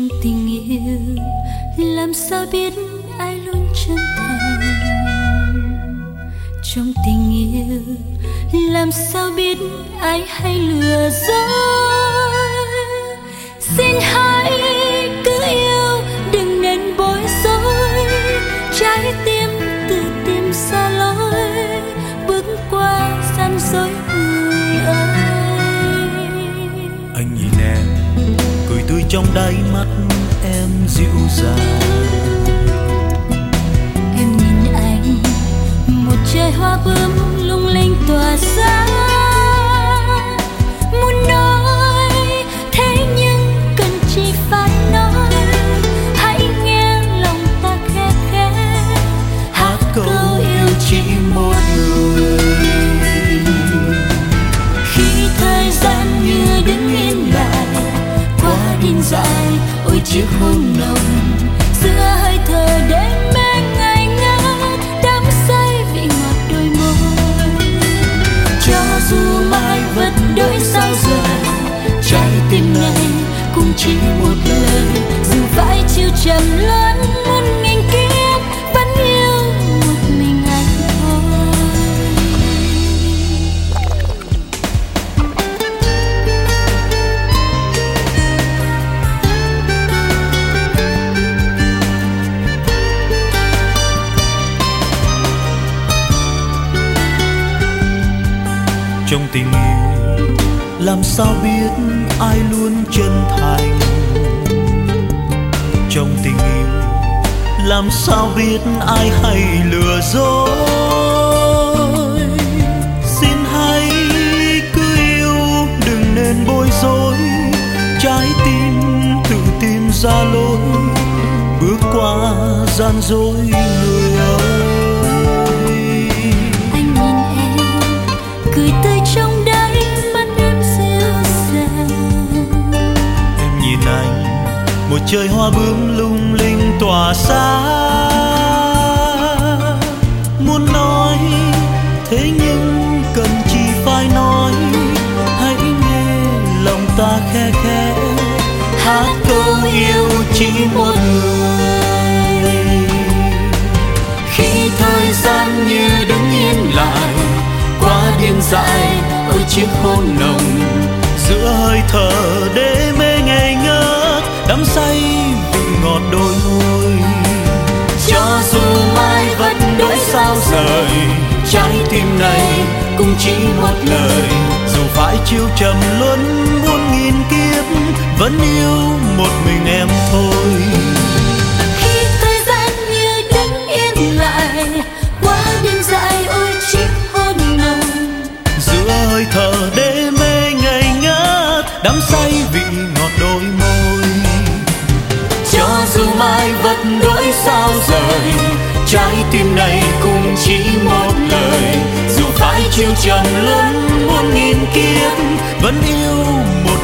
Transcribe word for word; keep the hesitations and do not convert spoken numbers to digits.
Trong tình yêu làm sao biết ai luôn chân thành, trong tình yêu làm sao biết ai hay lừa dối. Xin hãy cứ yêu đừng nên bối rối, trái tim tự tìm ra lối bước qua gian dối người ơi. Anh nhìn em cười tươi trong đáy mắt em dịu dàng, em nhìn anh một trời hoa bướm lung linh tỏa sáng. Muốn nói thế nhưng cần chỉ phải nói, hãy nghe lòng ta khẽ khẽ hát câu yêu chỉ một người. Khi thời gian như đứng yên lại qua đêm dài, ôi chiếc hôn nồng giữa hơi thở đêm mê ngày ngát, đắm say vị ngọt đôi môi. Cho dù mai vật đổi sao rời, trái tim này cũng chỉ một lời, dù phải chịu trầm luân muôn nghìn kiếp vẫn yêu một mình anh thôi. Trong tình yêu làm sao biết ai luôn chân thành, trong tình yêu làm sao biết ai hay lừa dối. Xin hãy cứ yêu đừng nên bối rối, trái tim tự tìm ra lối bước qua gian dối người ơi. Anh nhìn em cười tươi trong đáy mắt em dịu dàng, Em nhìn anh một trời hoa bướm lung linh tỏa sáng. Muốn nói thế nhưng cần chỉ phải nói, hãy nghe lòng ta khe khẽ hát câu yêu chỉ một người. khi thời gian như đứng yên lại qua đêm dài, ôi chiếc hôn nồng Giữa hơi thở đê mê ngây ngất, đắm say vị ngọt đôi môi. cho dù mai vật đổi sao rời, trái tim này cũng chỉ một lời, Dù phải chịu trầm luân muôn nghìn kiếp vẫn yêu một mình em thôi. khi thời gian như đứng yên lại qua đêm dài, ôi chiếc hôn nồng Giữa hơi thở đê mê ngây ngất, đắm say vị ngọt đôi môi. cho dù mai vật đổi sao rời, trái tim này cũng chỉ một lời, Dù phải chịu trầm luân muôn nghìn kiếp vẫn yêu một